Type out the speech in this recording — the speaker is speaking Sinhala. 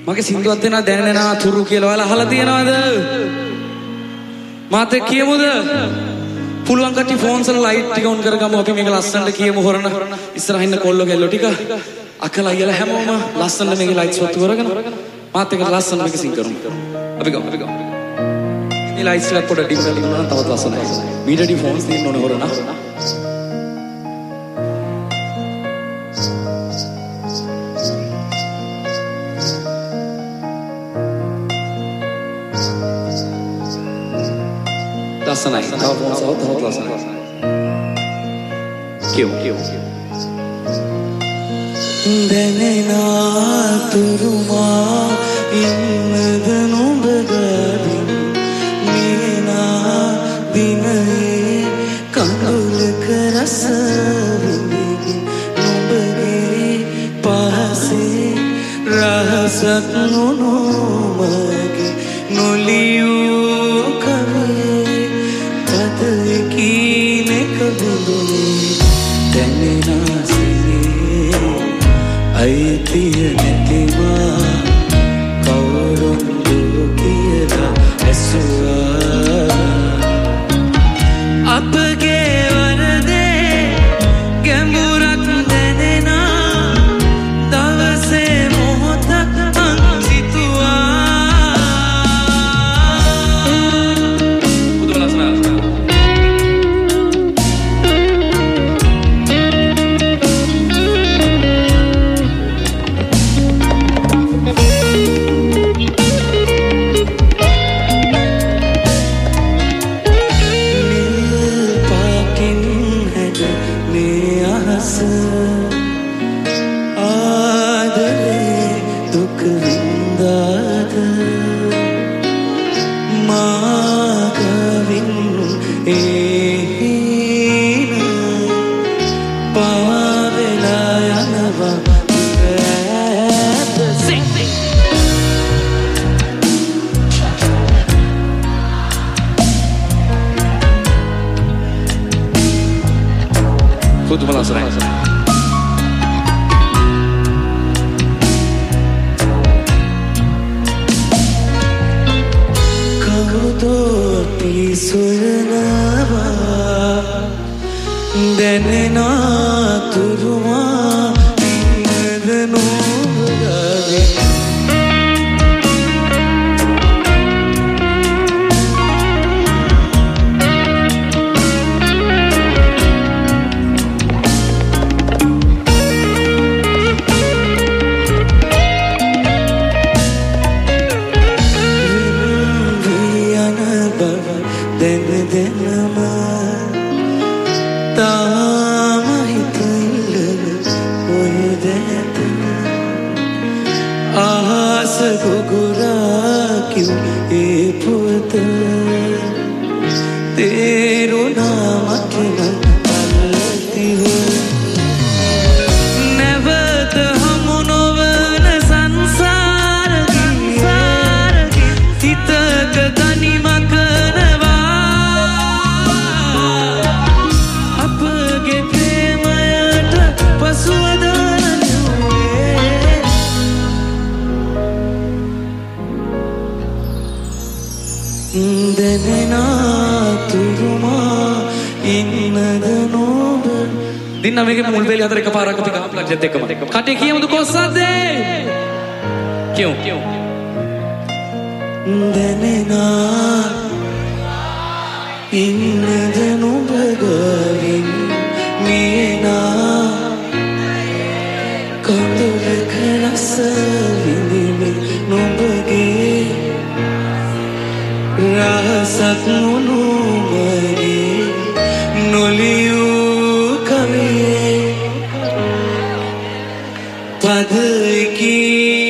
මගේ සින්දුවක් දෙනවා දැනෙනා තුරු කියලා ඔයාලා අහලා තියෙනවද? මාත් එක්ක කියමුද? පුළුවන් කට්ටිය ෆෝන්ස් වල ලයිට් ටික ඔන් කරගමු අපි මේක ලස්සනට කියමු හොරන. ඉස්සරහින් ඉන්න කොල්ලෝ කෙල්ලෝ ටික අකලා අයියලා හැමෝම ලස්සනට මේකේ ලයිට්ස් වත්තු කරගෙන මාත් එක්ක ලස්සන මේක සින් කරමු. අපි ගමු. මේ ලයිට්ස් එකත් පොඩ ඩිම් කරලා ඉන්නවා නම් තවත් ලස්සනයි. මීඩියා ෆෝන්ස් තියෙන්න ඕනේ හොරන. ලස්සනයි. තව ෆෝන්ස් આવත් තවත් ලස්සනයි. කියමු. දැනෙනා තුරුමා ඉන්නද නුඹ ගාවින් මේනා දිනේ කඳුලක රස විඳින් නුඹගේ පහසේ රහසක් නොනොමගේ නොලියූ කවේ පදකිනෙක බුදුනේ දැනෙනා අයිතිය නැතිවා කවුරුන්දු කියලා ඇසුවා අපගේ වරදේ ගැඹුරක් දැනෙනා දවසේ මොහොතක් අංසිතුවා පුදුම ලස්සනයි ආදරේ දුක වින්දාද මාගවින් ඒන පාවෙලා යනවා පුදුම ලස්සනයි පිසුලනවා දැනෙනා තුරුමා ඉන්නද නොගාවේ දැනම තාම හිතෙල්ලන ඔය දැත ආස ගුගුරා කිව් ඒ පුවත තේරුණා මට නම් පල්තිව නැවත හමු නොවන සංසාරකි හිතක තනිමක දැනෙනා තුරුමා ඉන්නද නොබ දින්න මේකේ මුල් වේලේ අතර එකපාරක් අපි ගහපු ලජ්ජත් එක්කම කටේ කියමුද කොස්සද්දේ කියමු දැනෙනා ඉන්නද නොබ ගවින් මේනා කඳුලක රස විඳිමින් නොබගේ රහසක් නොනොමගේ නොලියූ කවේ පදකි